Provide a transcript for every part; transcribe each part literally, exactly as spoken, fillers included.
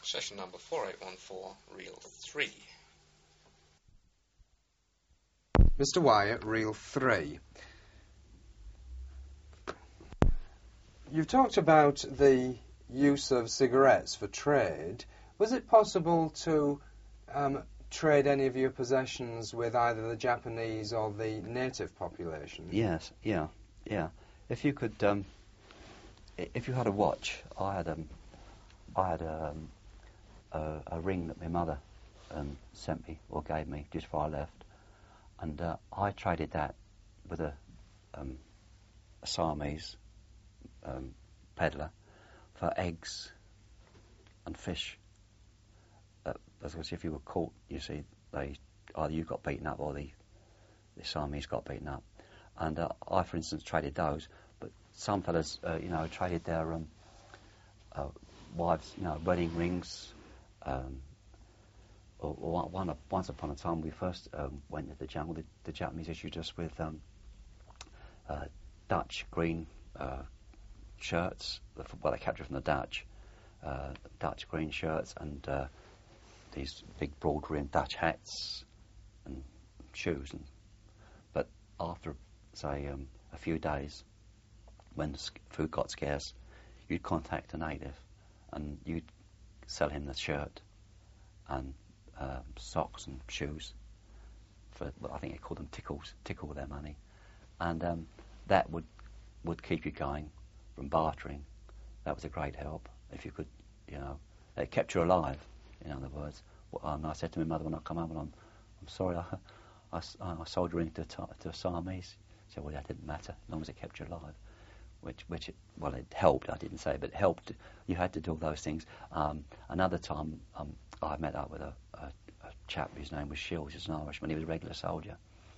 Session number four eight one four, reel three. Mister Wyatt, reel three. You've talked about the use of cigarettes for trade. Was it possible to um, trade any of your possessions with either the Japanese or the native population? Yes, yeah, yeah. If you could, um, if you had a watch, I had um, I had um, a, a ring that my mother um, sent me or gave me just before I left, and uh, I traded that with a, um, a Siamese um, peddler for eggs and fish. Uh, because if you were caught, you see, they either you got beaten up or the the Siamese got beaten up. And uh, I, for instance, traded those, but some fellas, uh, you know, traded their um, uh, wives, you know, wedding rings. Um, or, or one, once upon a time, we first um, went to the jungle. The, the Japanese issued us with um, uh, Dutch green uh, shirts. Well, they captured from the Dutch, uh, Dutch green shirts, and uh, these big broad-rimmed Dutch hats and shoes. And, but after, say, um, a few days, when food got scarce, you'd contact a native and you'd sell him the shirt and uh, socks and shoes for, well, I think they called them tickles, tickle their money. And um, that would would keep you going from bartering. That was a great help. If you could, you know, it kept you alive, in other words. Well, and I said to my mother when I come home, and I'm, I'm sorry, I, I, I sold your ring to, to a Siamese. She said, well, that didn't matter, as long as it kept you alive. Which, which it, well, it helped, I didn't say, but it helped. You had to do all those things. Um, another time, um, I met up with a, a, a chap whose name was Shields, he's an Irishman, he was a regular soldier.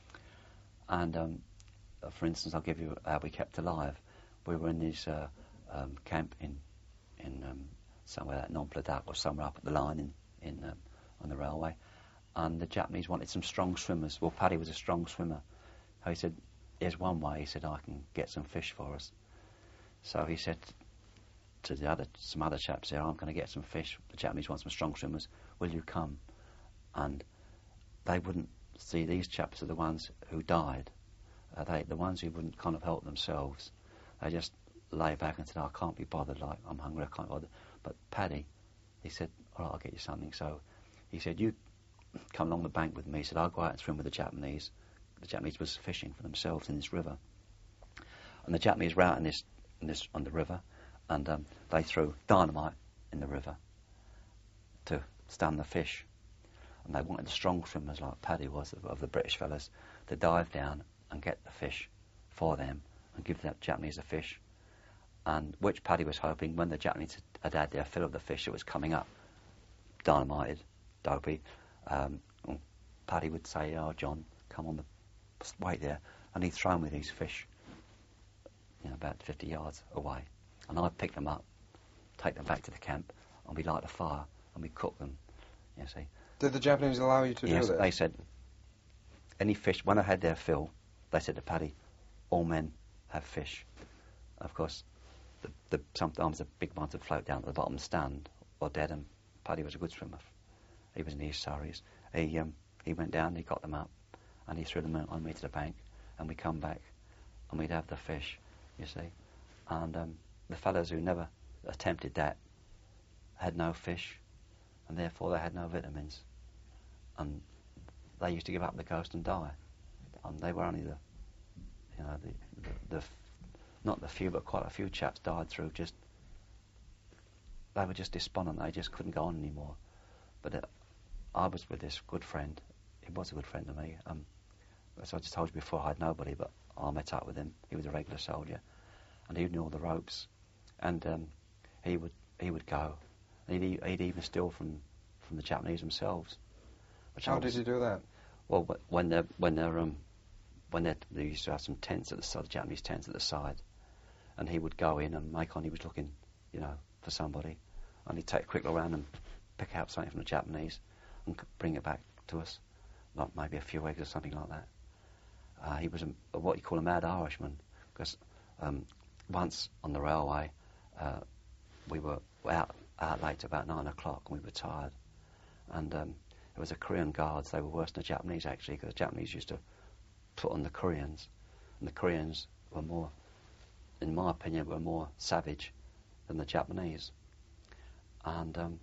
And, um, uh, for instance, I'll give you how we kept alive. We were in this uh, um, camp in in um, somewhere at Nong Pladuk or somewhere up at the line in, in um, on the railway, and the Japanese wanted some strong swimmers. Well, Paddy was a strong swimmer. So he said, here's one way, he said, I can get some fish for us. So he said to the other, some other chaps there, I'm going to get some fish. The Japanese want some strong swimmers. Will you come? And they wouldn't see, these chaps are the ones who died. Uh, they, the ones who wouldn't kind of help themselves. They just lay back and said, oh, I can't be bothered, like, I'm hungry, I can't bother. But Paddy, he said, all right, I'll get you something. So he said, you come along the bank with me. He said, I'll go out and swim with the Japanese. The Japanese was fishing for themselves in this river. And the Japanese were out in this In this, on the river, and um, they threw dynamite in the river to stun the fish. And they wanted the strong swimmers, like Paddy was, of, of the British fellas, to dive down and get the fish for them and give the Japanese the fish. And which Paddy was hoping, when the Japanese had had their fill of the fish that was coming up, dynamited, dopey, um, Paddy would say, oh, John, come on, the, wait there, and he'd throw me these fish, you know, about fifty yards away. And I'd pick them up, take them back to the camp, and we light a fire, and we cook them, you see. Did the Japanese allow you to yes, do that? They said, any fish, when I had their fill, they said to Paddy, all men have fish. Of course, the, the, sometimes the big ones would float down at the bottom and stand, or dead, and Paddy was a good swimmer. He was in the East Surreys. He, um, he went down, he got them up, and he threw them on me to the bank, and we come back, and we'd have the fish, you see. And um, the fellows who never attempted that had no fish, and therefore they had no vitamins. And they used to give up the ghost and die. And they were only the, you know, the, the, the not the few, but quite a few chaps died through just, they were just despondent, they just couldn't go on anymore. But uh, I was with this good friend, he was a good friend to me. Um, as I just told you before, I had nobody, but I met up with him. He was a regular soldier, and he knew all the ropes. And um, he would he would go, and he'd, he'd even steal from, from the Japanese themselves. Which How was, did he do that? Well, when they're when they're um, when they're, they used to have some tents at the side, Japanese tents at the side, and he would go in and make on he was looking, you know, for somebody, and he'd take a quick look around and pick out something from the Japanese and bring it back to us, like maybe a few eggs or something like that. Uh, he was a, a, what you call a mad Irishman, because um, once on the railway uh, we were out, out late late to about nine o'clock, and we were tired. And um, it was the Korean guards. They were worse than the Japanese, actually, because the Japanese used to put on the Koreans, and the Koreans were more, in my opinion, were more savage than the Japanese. And um,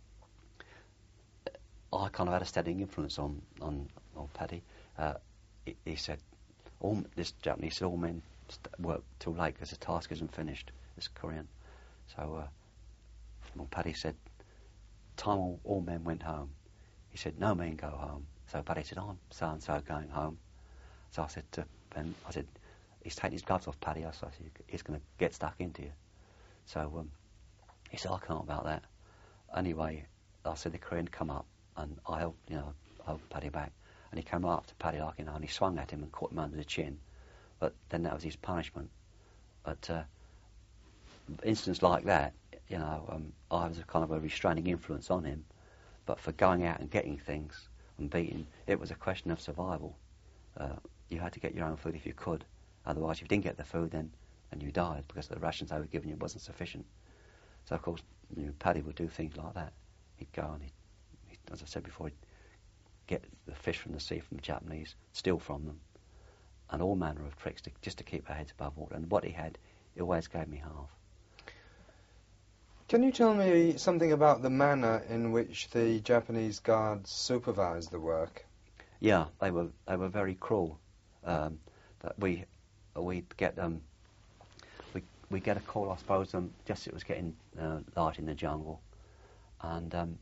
I kind of had a steadying influence on on, on Paddy. Uh, he, he said, all, this Japanese said, all men st- work till late because the task isn't finished. This Korean. So uh, well, Paddy said, time all, all men went home. He said, no men go home. So Paddy said, I'm so-and-so going home. So I said to Ben, I said, he's taking his gloves off, Paddy. I said, he's going to get stuck into you. So um, he said, I can't about that. Anyway, I said the Korean come up, and I helped, you know, helped Paddy back. And he came right up to Paddy, like, you know, and he swung at him and caught him under the chin. But then that was his punishment. But uh, instances like that, you know, um, I was a kind of a restraining influence on him. But for going out and getting things and beating, it was a question of survival. Uh, you had to get your own food if you could. Otherwise, if you didn't get the food, then and you died because the rations they were giving you wasn't sufficient. So, of course, you know, Paddy would do things like that. He'd go and, he'd, he'd, as I said before, he'd get the fish from the sea from the Japanese, steal from them, and all manner of tricks to, just to keep our heads above water. And what he had, he always gave me half. Can you tell me something about the manner in which the Japanese guards supervised the work? Yeah, they were they were very cruel. Um, that we we'd get um we we get a call, I suppose, um, just as it was getting uh, light in the jungle, and um,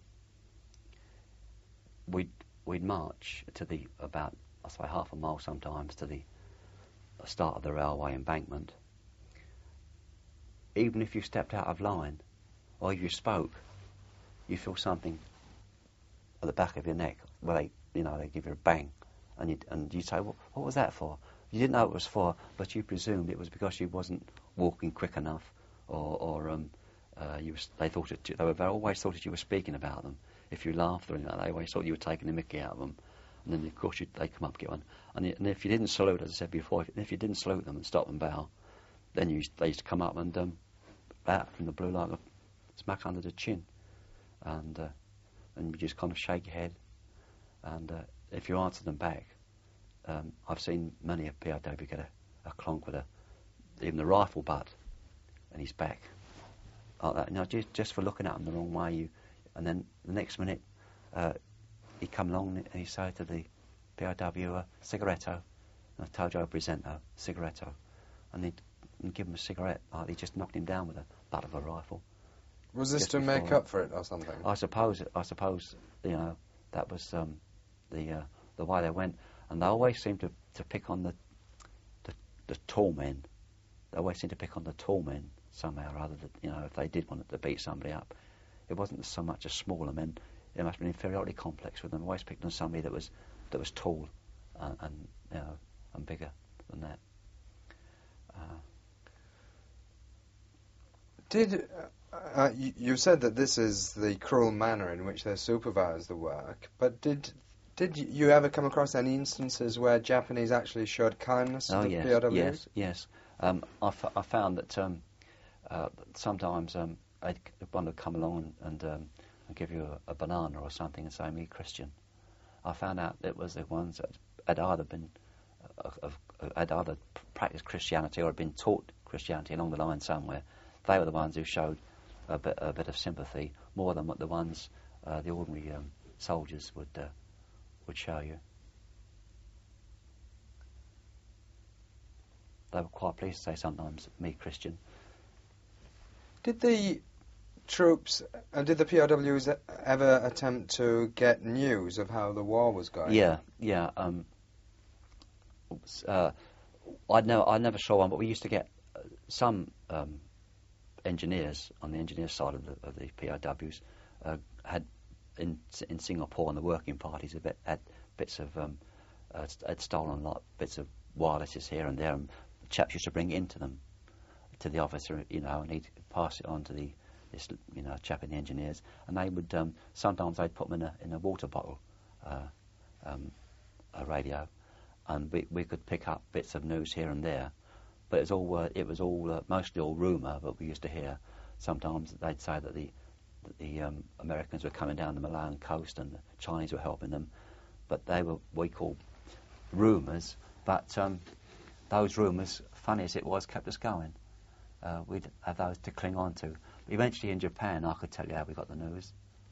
we'd we'd march to the about I suppose half a mile sometimes to the start of the railway embankment. Even if you stepped out of line, or if you spoke, you feel something at the back of your neck. Well, they, you know, they give you a bang, and you and you say, well, what was that for? You didn't know what it was for, but you presumed it was because you wasn't walking quick enough, or, or um, uh, you was, they thought it, they were they always thought that you were speaking about them. If you laughed or anything, they always thought you were taking the mickey out of them. And then, of course, they come up, get one. And, and if you didn't salute, as I said before, if, if you didn't salute them and stop and bow, then you, they used to come up and um, out from the blue like a smack under the chin, and uh, and you just kind of shake your head, and uh, if you answer them back, um, I've seen many a P O W get a, a clonk with a even the rifle butt in his back, like that. You know, just just for looking at them the wrong way. You, and then the next minute, uh, he come along and he said to the P O W, uh, cigaretto, and I told you I presento, cigaretto, and he'd, he'd give him a cigarette. Like he just knocked him down with the butt of a rifle. Was this to make up for it or something? I suppose. I suppose you know that was um, the uh, the way they went, and they always seemed to, to pick on the, the the tall men. They always seemed to pick on the tall men somehow or other. That you know, if they did want to beat somebody up, it wasn't so much as smaller men. There must have been an inferiority complex with them. Always picked on somebody that was that was tall and, and you know and bigger than that. Uh, Did uh, uh, you, you said that this is the cruel manner in which they supervise the work, but did did you ever come across any instances where Japanese actually showed kindness oh to the yes, P O Ws? yes, yes. Um, I, f- I found that um, uh, sometimes um, I'd, one would come along and, and, um, and give you a, a banana or something and say, "Me Christian." I found out it was the ones that had either been uh, of, uh, had either practiced Christianity or had been taught Christianity along the line somewhere. They were the ones who showed a bit, a bit of sympathy, more than what the ones uh, the ordinary um, soldiers would uh, would show you. They were quite pleased to say sometimes, "Me Christian." Did the troops and uh, did the P O Ws ever attempt to get news of how the war was going? Yeah, yeah. Um, uh, I never, I never saw one, but we used to get uh, some. Um, engineers on the engineer side of the, of the P O Ws uh, had in in Singapore on the working parties a bit had bits of um, uh, had stolen like bits of wirelesses here and there, and the chaps used to bring it into them to the officer, you know, and he'd pass it on to the this you know chap in the engineers, and they would um, sometimes they'd put them in a in a water bottle, uh, um, a radio, and we we could pick up bits of news here and there. But it was all uh, it was all uh, mostly all rumour. But we used to hear sometimes they'd say that the that the the um, Americans were coming down the Malayan coast and the Chinese were helping them, but they were what we call rumours. But um, those rumours, funny as it was, kept us going. Uh, we'd have those to cling on to. Eventually in Japan, I could tell you how we got the news.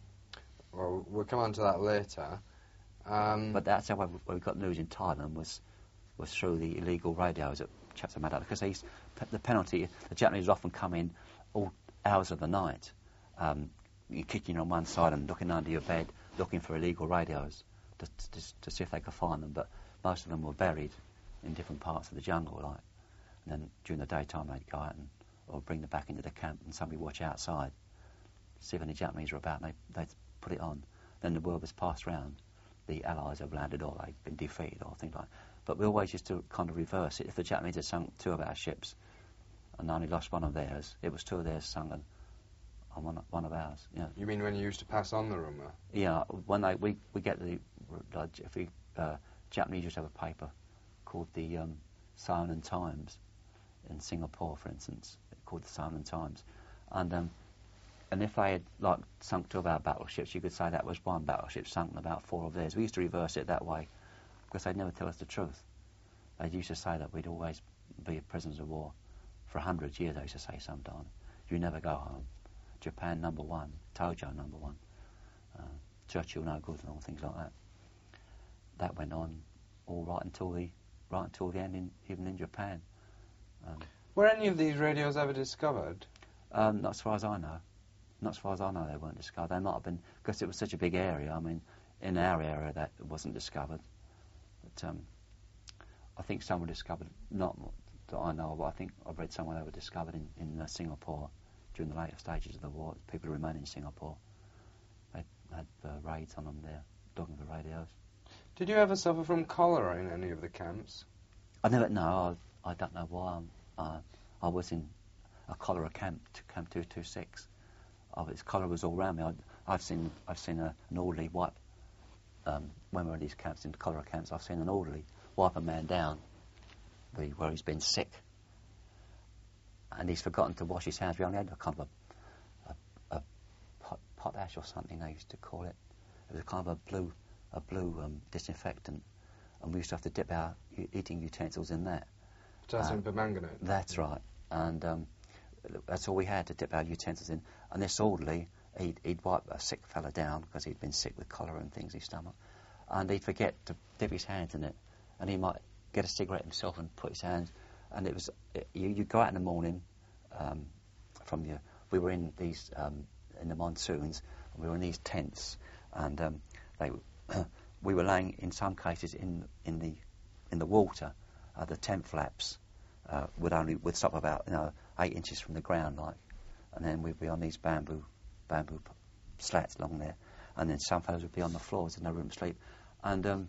Well, we'll come on to that later. Um, but that's how we, we got news in Thailand was was through the illegal radios that chaps had made up. Because these, the penalty, the Japanese would often come in all hours of the night, um, you kicking on one side and looking under your bed, looking for illegal radios to, to, to see if they could find them. But most of them were buried in different parts of the jungle, like. And then during the daytime they'd go out and or bring them back into the camp and somebody watch outside, see if any Japanese were about, and they, they'd put it on. Then the word was passed round. The Allies have landed or they've been defeated or things like that. But we always used to kind of reverse it. If the Japanese had sunk two of our ships and only lost one of theirs, it was two of theirs sunk and on one, one of ours. Yeah. You mean when you used to pass on the rumour? Yeah, when they, we, we get the, if we, uh, Japanese used to have a paper called the um, Siam Times in Singapore, for instance, called the Siam Times. And um, and if they had like sunk two of our battleships, you could say that was one battleship sunk and about four of theirs. We used to reverse it that way because they'd never tell us the truth. They used to say that we'd always be prisoners of war. For a hundred years, they used to say sometimes, you never go home. Japan number one, Tojo number one, uh, Churchill no good and all things like that. That went on all right until the right until the end, in, even in Japan. Um, Were any of these radios ever discovered? Um, not as far as I know. Not as far as I know, they weren't discovered. They might have been, because it was such a big area. I mean, in our area, that wasn't discovered. But um, I think some were discovered, not that I know of, but I think I've read somewhere they were discovered in, in uh, Singapore during the later stages of the war. People who remained in Singapore, they had uh, raids on them there, looking for radios. Did you ever suffer from cholera in any of the camps? I never, no, I, I don't know why. Uh, I was in a cholera camp, Camp two two six. Oh, its cholera was all around me. I, I've seen, I've seen a, an orderly wipe. Um, when we were in these camps, in cholera camps, I've seen an orderly wipe a man down where, where he's been sick, and he's forgotten to wash his hands. We only had a kind of a, a, a pot, potash or something they used to call it. It was a kind of a blue, a blue um, disinfectant, and we used to have to dip our eating utensils in that. Potassium uh, permanganate. That's right, and um, that's all we had to dip our utensils in. And this orderly, he'd, he'd wipe a sick fella down because he'd been sick with cholera and things in his stomach, and he'd forget to dip his hands in it, and he might get a cigarette himself and put his hands, and it was, it, you, you go out in the morning um, from your, we were in these, um, in the monsoons, and we were in these tents, and um, they, we were laying, in some cases, in in the in the water. Uh, the tent flaps uh, would only, would stop about, you know, eight inches from the ground, like, and then we'd be on these bamboo, bamboo p- slats along there, and then some fellows would be on the floors in their room to sleep, and um,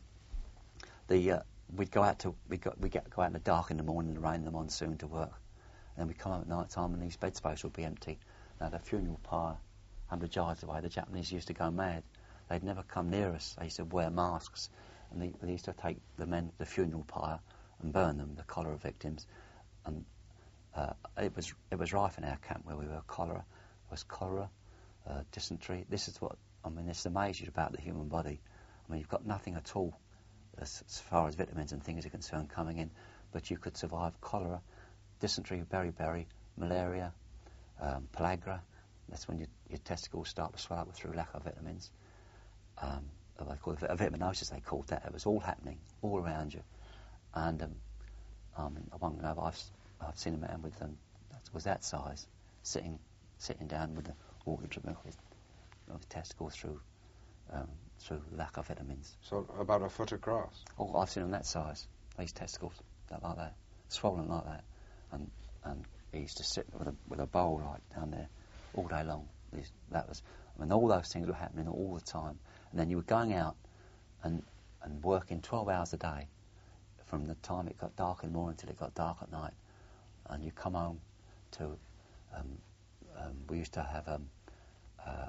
the uh, we'd go out to we got we get go out in the dark in the morning, in the rain, in the monsoon to work, and then we'd come home at night time and these bed spaces would be empty. Now the funeral pyre, hundred yards away, the Japanese used to go mad. They'd never come near us. They used to wear masks, and they, they used to take the men the funeral pyre and burn them, the cholera victims, and uh, it was it was rife in our camp where we were. Cholera there was cholera, uh, dysentery. This is what I mean. This amazes you about the human body. I mean, you've got nothing at all as, as far as vitamins and things are concerned coming in, but you could survive cholera, dysentery, beriberi, malaria, um, pellagra. That's when your, your testicles start to swell up through lack of vitamins. Um, they call it vitaminosis. They called that. It was all happening all around you. And um, um, I won't know, I've, I've seen a man with um, that was that size, sitting sitting down with the water dripping off his, off his testicles through um, through lack of vitamins. So about a foot across? Oh, I've seen them that size, these testicles, that like that, swollen like that. And and he used to sit with a, with a bowl right down there all day long. These, that was, I mean, all those things were happening all the time. And then you were going out and, and working twelve hours a day, from the time it got dark in the morning until it got dark at night, and you come home to, um, um, we used to have um, uh,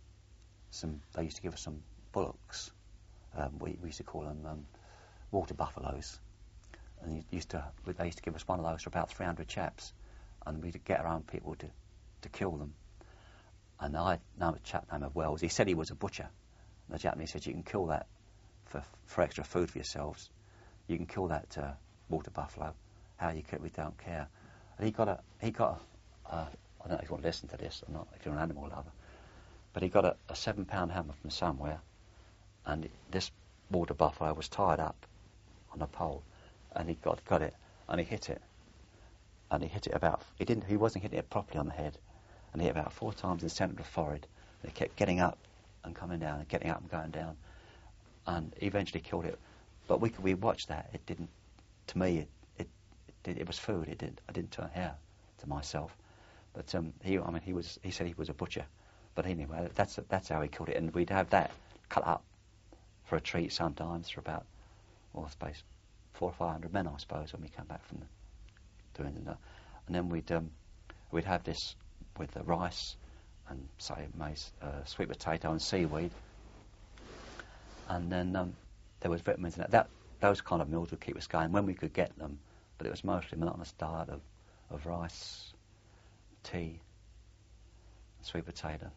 some, they used to give us some bullocks, um, we, we used to call them um, water buffaloes, and you used to, they used to give us one of those for about three hundred chaps, and we'd get our own people to, to kill them, And I know a chap named Wells. He said he was a butcher. And the Japanese said, you can kill that for for extra food for yourselves. You can kill that uh, water buffalo. How you kill it, we don't care. And he got a, he got a, uh, I don't know if you want to listen to this or not, if you're an animal lover, but he got a, a seven pound hammer from somewhere, and it, this water buffalo was tied up on a pole, and he got got it, and he hit it, and he hit it about, he didn't, he wasn't hitting it properly on the head, and he hit it about four times in the centre of the forehead, and it kept getting up and coming down, and getting up and going down, and he eventually killed it. But we we watched that. It didn't, to me, it it it, did, it was food. It didn't. I didn't turn hair to myself. But um, he, I mean, he was. He said he was a butcher. But anyway, that's that's how he killed it. And we'd have that cut up for a treat sometimes for about, well, I suppose, four or five hundred men, I suppose, when we came back from the, doing that. And then we'd um, we'd have this with the rice and say maize, uh, sweet potato and seaweed. And then um, there was vitamins in that. that. Those kind of meals would keep us going when we could get them. But it was mostly a monotonous diet of, of rice, tea, sweet potato.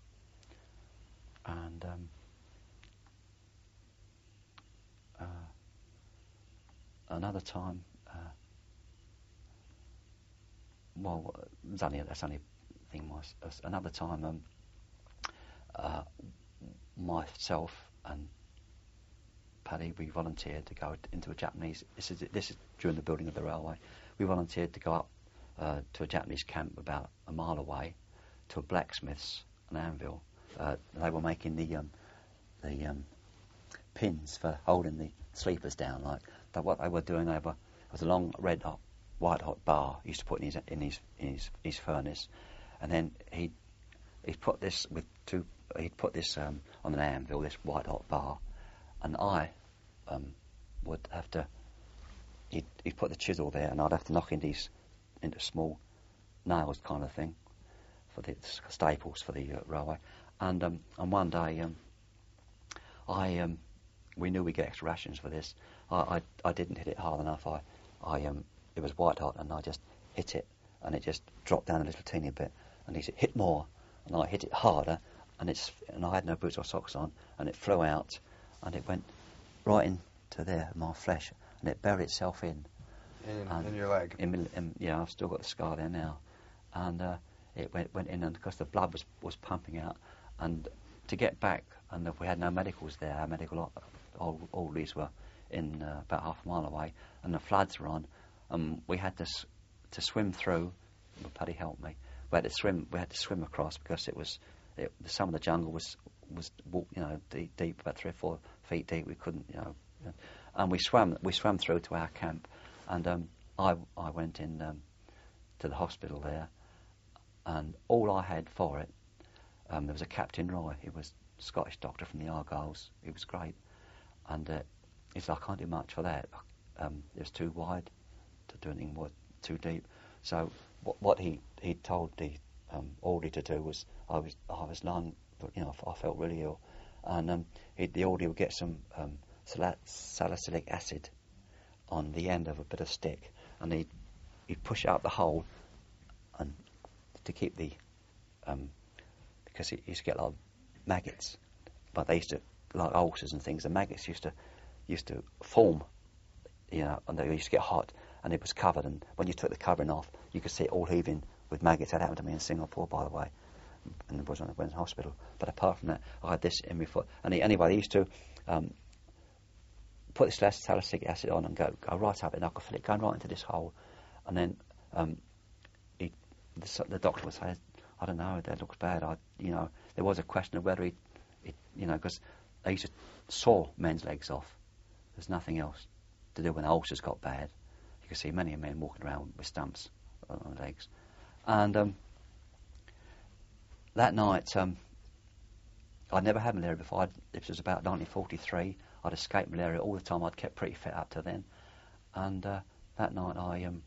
And um, uh, another time, uh, well, it's only, that's only a thing. Was, uh, another time, um, uh, myself and Paddy, we volunteered to go into a Japanese. This is this is during the building of the railway. We volunteered to go up uh, to a Japanese camp about a mile away, to a blacksmith's, an anvil. Uh, they were making the um, the um, pins for holding the sleepers down. Like that, what they were doing, they were it was a long red hot, white hot bar. He used to put in his in his in his, his furnace, and then he he put this with two. He'd put this um, on an anvil, this white hot bar, and I um, would have to. He'd, he'd put the chisel there, and I'd have to knock in these into small nails, kind of thing, for the staples for the uh, railway. And um, and one day, um, I um, we knew we'd get extra rations for this. I, I I didn't hit it hard enough. I I um it was white hot, and I just hit it, and it just dropped down a little teeny bit. And he said, "Hit more," and I hit it harder, and it's and I had no boots or socks on, and it flew out, and it went right into there, my flesh, and it buried itself in. In, in your leg? In, in, yeah, I've still got the scar there now, and uh, it went went in, and because the blood was was pumping out. And to get back, and if we had no medicals there, our medical all, all these were in uh, about half a mile away, and the floods were on, and we had to s- to swim through. Well, Paddy helped me. We had to swim. We had to swim across because it was it, some of the jungle was was you know deep, deep, about three or four feet deep. We couldn't, you know, and we swam. We swam through to our camp, and um, I I went in um, to the hospital there, and all I had for it. Um, there was a Captain Roy. He was a Scottish doctor from the Argylls. He was great. And uh, he said, I can't do much for that. Um, it was too wide to do anything more, too deep. So what, what he, he told the um, orderly to do was, I was I was lying, you know, I felt really ill. And um, he, the orderly would get some um, sal- salicylic acid on the end of a bit of stick, and he'd, he'd push out the hole and to keep the... Um, because it used to get a lot of maggots, but they used to, like ulcers and things, the maggots used to used to form, you know, and they used to get hot, and it was covered, and when you took the covering off, you could see it all heaving with maggots. That happened to me in Singapore, by the way, and it was when I went to hospital. But apart from that, I had this in my foot. And he, anyway, they used to um, put this salicylic acid on and go, go right up it, and I could feel it going right into this hole, and then um, he, the, the doctor would say, I don't know, that looks bad. I, you know, there was a question of whether he, it, you know, because they used to saw men's legs off. There's nothing else to do when ulcers got bad. You can see many men walking around with stumps on their legs. And um, that night, um, I'd never had malaria before. I'd, this was about nineteen forty-three. I'd escaped malaria all the time. I'd kept pretty fit up to then. And uh, that night, I um,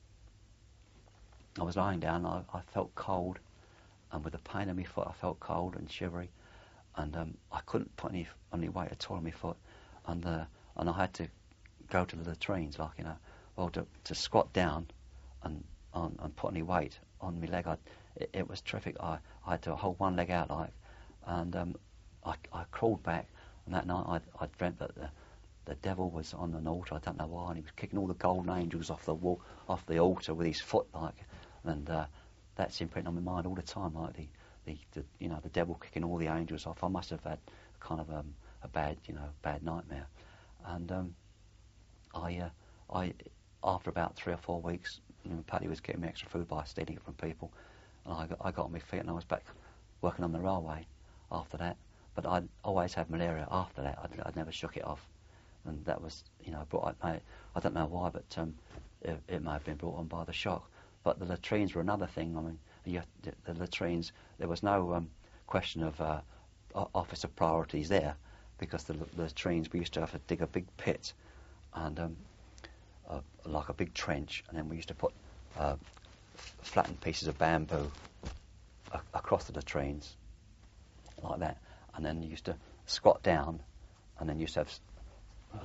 I was lying down. I, I felt cold. And with the pain in my foot, I felt cold and shivery, and um, I couldn't put any any weight at all on my foot, and uh, and I had to go to the latrines, like you know, well to, to squat down and, and and put any weight on my leg, I'd, it, it was terrific. I, I had to hold one leg out like, and um, I, I crawled back, and that night I, I dreamt that the, the devil was on an altar. I don't know why, and he was kicking all the golden angels off the wall, off the altar with his foot like, and uh, that's imprinted on my mind all the time, like the, the, the you know the devil kicking all the angels off. I must have had kind of um, a bad you know bad nightmare, and um, I uh, I after about three or four weeks, you know, Paddy was getting me extra food by stealing it from people, and I got, I got on my feet and I was back working on the railway after that. But I'd always had malaria after that. I'd, I'd never shook it off, and that was you know brought I, I don't know why, but um, it, it may have been brought on by the shock. But the latrines were another thing. I mean, you have to, the latrines, there was no um, question of uh, officer priorities there, because the, the latrines, we used to have to dig a big pit and um, uh, like a big trench, and then we used to put uh, flattened pieces of bamboo a- across the latrines like that, and then you used to squat down, and then you used to have uh,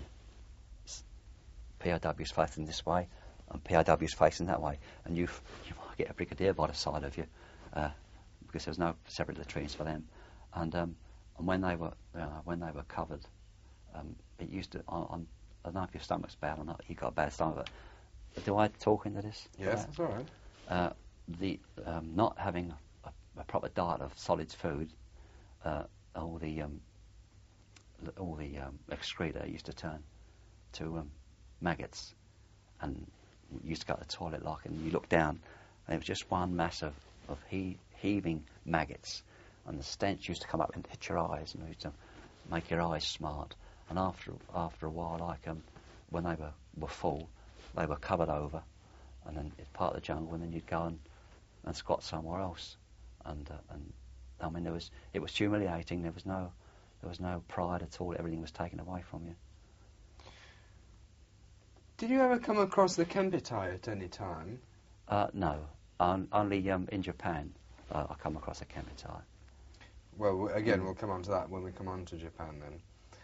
P O Ws facing this way and P O Ws facing that way, and you you might get a brigadier by the side of you, uh, because there was no separate latrines for them, and um, and when they were uh, when they were covered, um, it used to on, on I don't know if your stomach's bad or not. You got a bad stomach. But do I talk into this? Yes, that's all right. Uh, the um, not having a, a proper diet of solid food, uh, all the um, all the um, excreta used to turn to um, maggots, and you used to go to the toilet like, and you look down, and it was just one mass of, of he- heaving maggots, and the stench used to come up and hit your eyes, and it used to make your eyes smart. And after after a while, like um, when they were, were full, they were covered over, and then it's part of the jungle, and then you'd go and, and squat somewhere else, and uh, and I mean there was it was humiliating. There was no there was no pride at all. Everything was taken away from you. Did you ever come across the Kempitai at any time? Uh, no, um, only um, in Japan uh, I come across a Kempitai. Well, again, we'll come on to that when we come on to Japan then.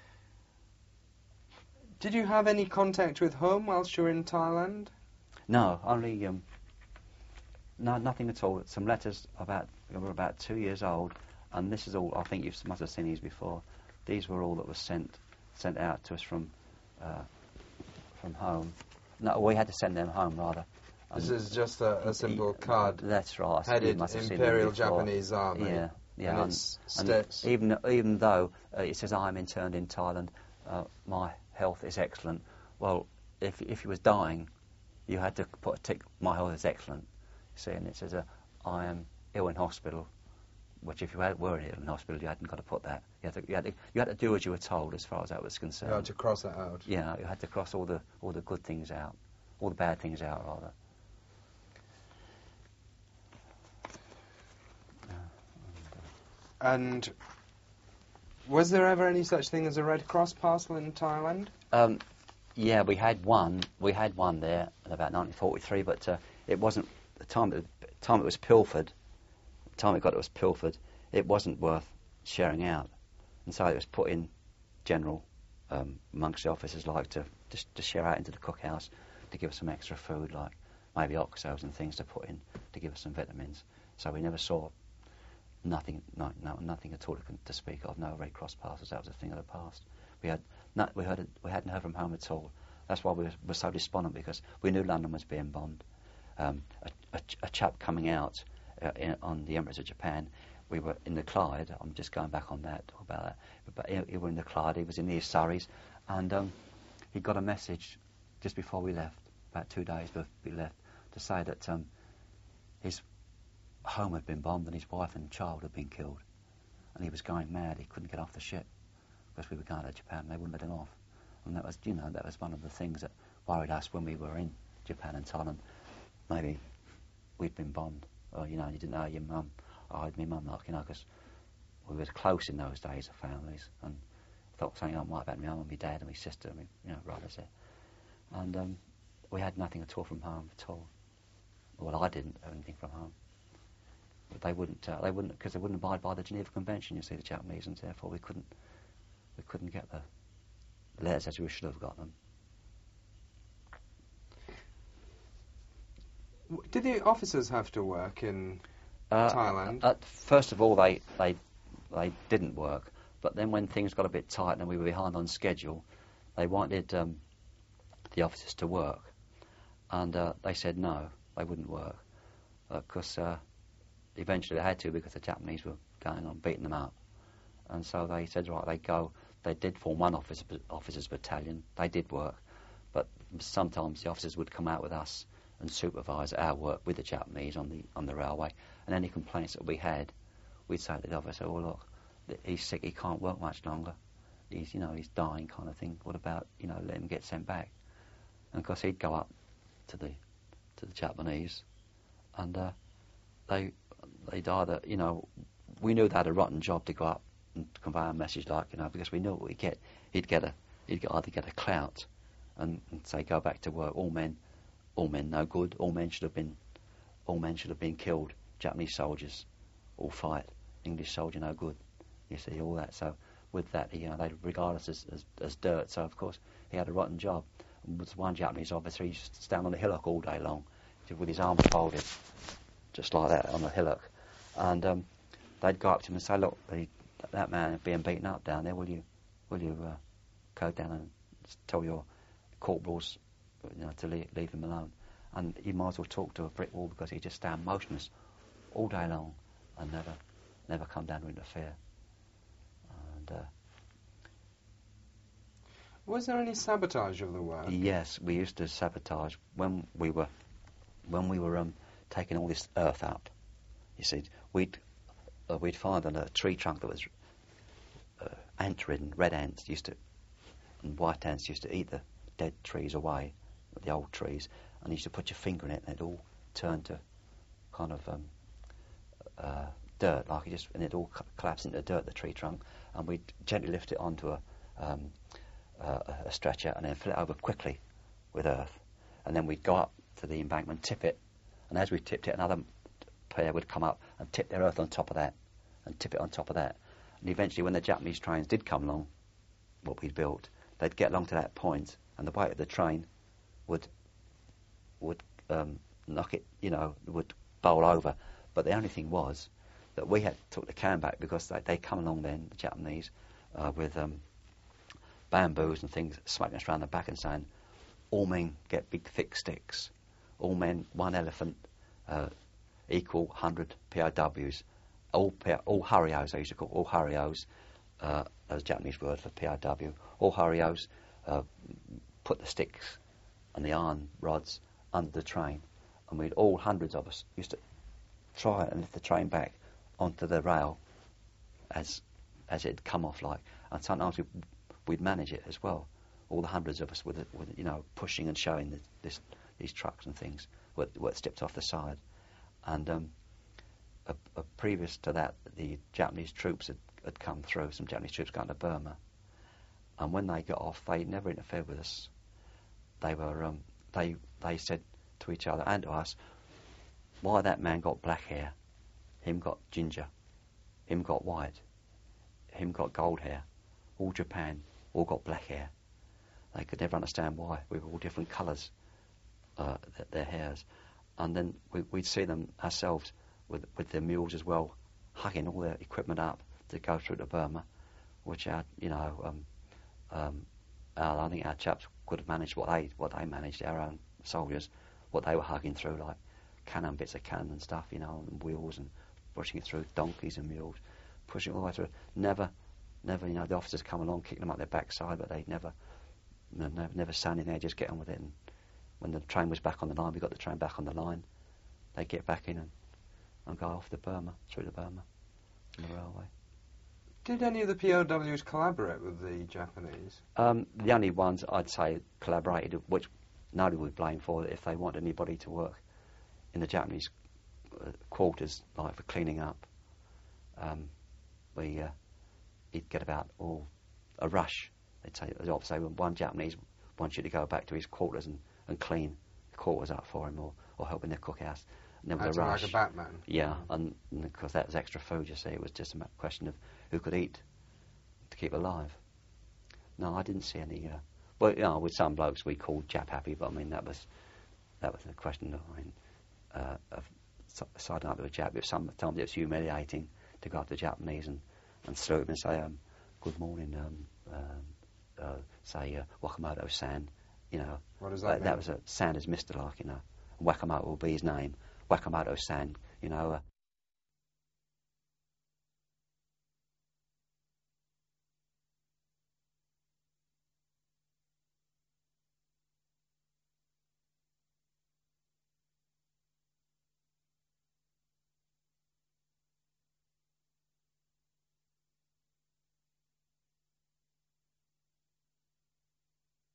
Did you have any contact with home whilst you were in Thailand? No, only um, no, nothing at all. Some letters about we were about two years old, and this is all. I think you must have seen these before. These were all that was sent sent out to us from uh, from home. No, we had to send them home rather. This Um, is just a, a simple card That's right. headed You must have seen them Imperial before. Japanese Army. Yeah, yeah. And And, it's and states. even even though uh, it says I'm interned in Thailand, uh, my health is excellent. Well, if if you was dying, you had to put a tick. My health is excellent. You see, and it says uh, I am ill in hospital. Which, if you had, were ill in hospital, you hadn't got to put that. You had to, you had to you had to do as you were told, as far as that was concerned. You had to cross it out. Yeah, you had to cross all the all the good things out, all the bad things out, rather. And was there ever any such thing as a Red Cross parcel in Thailand? Um, yeah, we had one. We had one there in about nineteen forty-three, but uh, it wasn't the time. It, the time it was pilfered. The time it got it was pilfered. It wasn't worth sharing out, and so it was put in general um, amongst the officers, like to just to share out into the cookhouse to give us some extra food, like maybe oxos and things to put in to give us some vitamins. So we never saw nothing, no, no, nothing at all to, to speak of. No Red Cross parcels. That was a thing of the past. We had, not, we heard, we hadn't heard from home at all. That's why we were, were so despondent, because we knew London was being bombed. Um, a, a, a chap coming out uh, in, on the Emirates of Japan. We were in the Clyde. I'm just going back on that, talk about that. But he, he was in the Clyde. He was in the East Surreys, and um, he got a message just before we left, about two days before we left, to say that um, his home had been bombed and his wife and child had been killed, and he was going mad. He couldn't get off the ship because we were going to Japan and they wouldn't let him off. And that was, you know, that was one of the things that worried us when we were in Japan and Thailand. Maybe we'd been bombed, or you know, you didn't know your mum. I had my mum, like, you know, because we were close in those days of families, and thought something might have happened to my mum and my dad and my sister, and my, you know, brothers there. And um, we had nothing at all from home at all. Well, I didn't have anything from home. But they wouldn't, uh, they wouldn't, because they wouldn't abide by the Geneva Convention. You see, the Japanese, and therefore we couldn't, we couldn't get the letters as we should have got them. Did the officers have to work in Uh, Thailand? At first of all, they, they, they didn't work. But then when things got a bit tight and we were behind on schedule, they wanted um, the officers to work. And uh, they said no, they wouldn't work. Because uh, eventually they had to, because the Japanese were going on beating them up. And so they said, right, they go. They did form one officer, officers battalion. They did work. But sometimes the officers would come out with us and supervise our work with the Japanese on the on the railway. And any complaints that we had, we'd say to the officer, oh, look, he's sick, he can't work much longer. He's, you know, he's dying kind of thing. What about, you know, let him get sent back? And of course he'd go up to the to the Japanese, and uh, they, they'd either, you know, we knew they had a rotten job to go up and convey a message like, you know, because we knew what we'd get. He'd get a, he'd get, either get a clout and, and say, go back to work, all men, all men no good, all men should have been, all men should have been killed, Japanese soldiers, all fight, English soldier no good, you see, all that. So with that, you know, they regard us as, as, as dirt, so of course he had a rotten job. And with one Japanese officer, he used to stand on the hillock all day long, with his arms folded, just like that, on the hillock. And um, they'd go up to him and say, look, the, that man is being beaten up down there, will you, will you uh, go down and tell your corporals, you know, to leave, leave him alone? And he might as well talk to a brick wall, because he'd just stand motionless all day long and never, never come down to interfere. And uh, was there any sabotage of the work? yes, we used to sabotage when we were, when we were um, taking all this earth up. You see, we'd uh, we'd find on a tree trunk that was uh, ant-ridden. Red ants used to, and white ants used to eat the dead trees away, the old trees, and you used to put your finger in it, and it all turned to kind of um, uh, dirt, like it just, and it all collapsed into dirt, the tree trunk, and we'd gently lift it onto a um, uh, a stretcher, and then fill it over quickly with earth, and then we'd go up to the embankment, tip it, and as we tipped it, another pair would come up and tip their earth on top of that, and tip it on top of that, and eventually when the Japanese trains did come along, what we'd built, they'd get along to that point, and the weight of the train would would um, knock it, you know, would bowl over. But the only thing was that we had took the can back, because they they come along then, the Japanese, uh, with um, bamboos and things, smacking us around the back and saying, all men get big thick sticks, all men one elephant uh, equal one hundred P O Ws, all P- all harios they used to call all harios, uh, that was a Japanese word for P O W, all harios uh, put the sticks and the iron rods under the train, and we'd all, hundreds of us, used to try and lift the train back onto the rail as as it had come off, like, and sometimes we'd, we'd manage it as well, all the hundreds of us with, it, with you know, pushing and showing the, this, these trucks and things were, were stepped off the side. And um, a, a previous to that, the Japanese troops had, had come through, some Japanese troops going to Burma, and when they got off, they never interfered with us. They were, um, they they said to each other and to us, why that man got black hair, him got ginger, him got white, him got gold hair, all Japan, all got black hair. They could never understand why. We were all different colours, uh, th- their hairs. And then we, we'd see them ourselves with with their mules as well, hugging all their equipment up to go through to Burma, which our, you know, um, um, our, I think our chaps could have managed what they what they managed, our own soldiers, what they were hugging through, like cannon, bits of cannon and stuff, you know, and wheels, and pushing it through donkeys and mules, pushing it all the way through. Never, never, you know, the officers come along, kicking them up their backside, but they'd never, you know, never, never standing there, just get on with it. And when the train was back on the line, we got the train back on the line, they'd get back in and, and go off to Burma, through to Burma, on the railway. Did any of the P O Ws collaborate with the Japanese? Um, the only ones I'd say collaborated, which nobody would blame for it, if they wanted anybody to work in the Japanese uh, quarters, like for cleaning up, um, we uh, he'd get about all a rush. They'd say, they'd often say, well, one Japanese wants you to go back to his quarters and, and clean the quarters up for him, or, or help in the cookhouse. And there was Acting a rush. like a Batman. Yeah, and because that was extra food, you see, it was just a question of who could eat to keep alive. No, I didn't see any. Uh, well, you know, with some blokes we called Jap happy, but I mean that was that was a question of, I mean, uh, of siding up with a Jap. If sometimes it's humiliating to go up to the Japanese and, and salute him and say, um, good morning, um, uh, uh, say, uh, Wakamoto-san, you know. What does that uh, mean? That was a, san is Mister Lark, you know. And Wakamoto will be his name. Wakamoto-san, you know. Uh,